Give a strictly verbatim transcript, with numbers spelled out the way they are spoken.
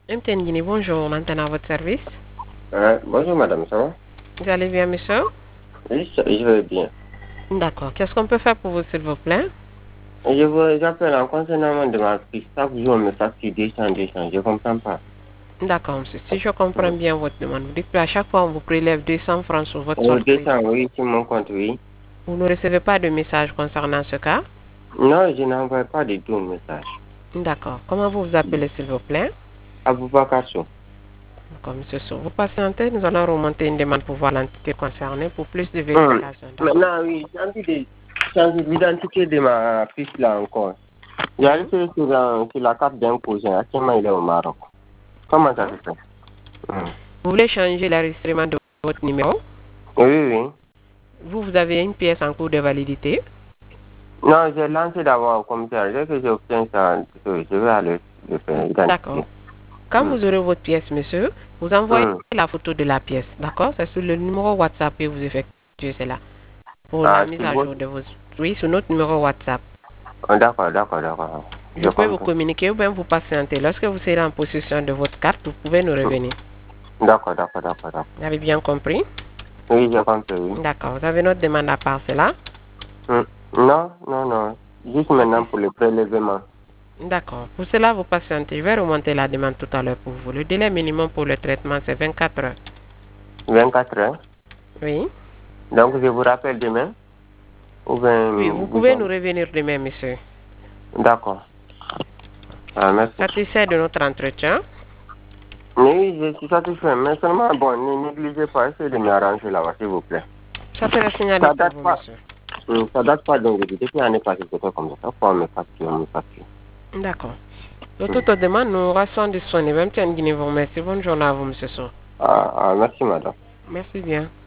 M T N Guinée, bonjour, maintenant à votre service. Euh, bonjour madame, ça va? Vous allez bien, monsieur? Oui, ça- je vais bien. D'accord. Qu'est-ce qu'on peut faire pour vous, s'il vous plaît? Je vous j'appelle en concernant de ma prise. Chaque jour, on me facture deux cents, deux cents. Je ne comprends pas. D'accord, monsieur. Si je comprends Mm. bien votre demande, vous dites qu'à chaque fois, on vous prélève deux cents francs sur votre Euh, solde crédit. deux cents, oui, sur mon compte, oui. Vous ne recevez pas de message concernant ce cas? Non, je n'envoie pas du tout de message. D'accord. Comment vous vous appelez, s'il vous plaît? Aboubakar Sow. D'accord, monsieur Sow. Vous patientez, nous allons remonter une demande pour voir l'entité concernée pour plus de Hum. vérification. D'accord? Maintenant, oui, j'ai envie de changer l'identité de ma piste là encore. J'ai Mhm. arrêté sur la, sur la carte d'un cousin. Actuellement, il est au Maroc. Comment ça se fait? Hum. Vous voulez changer l'enregistrement de votre numéro? Oui, oui. Vous, vous avez une pièce en cours de validité? Non, j'ai lancé d'abord au commissaire. Dès que j'obtiens ça, je vais aller le faire D'accord. identifier. Quand Hum. vous aurez votre pièce, monsieur, vous envoyez Hum. la photo de la pièce. D'accord? C'est sur le numéro WhatsApp que vous effectuez cela pour la Ah, mise c'est à bon. jour de vos... Oui, sur notre numéro WhatsApp. Ah, d'accord, d'accord, d'accord. Je Je peux vous comprends. communiquer ou bien vous patienter. Lorsque vous serez en possession de votre carte, vous pouvez nous Hum. revenir. D'accord, d'accord, d'accord, d'accord. Vous avez bien compris? Oui, j'ai compris, oui. D'accord. Vous avez notre demande à part cela? Hum. Non, non, non. Juste maintenant pour le prélèvement. D'accord. Pour cela, vous patientez. Je vais remonter la demande tout à l'heure pour vous. Le délai minimum pour le traitement, c'est vingt-quatre heures. vingt-quatre heures. Oui? Donc, je vous rappelle demain. Ou bien, Oui, vous vous pouvez nous en- revenir demain, monsieur. D'accord. Ah, merci. Satisfait de notre entretien? Oui, je suis satisfait. Mais seulement, bon, ne négligez pas. Essayez de m'arranger là-bas, s'il vous plaît. Ça sera signalé Ça pour date vous, pas. monsieur. Hum, Ça date pas donc depuis l'année passée, c'était comme ça. Chaque fois, on me facture, on me facture. D'accord. De Hum. toute demande, nous restons disponibles. Même Guinée vous remercie. Bonne journée à vous, monsieur Sow. Ah, ah, merci, madame. Merci bien.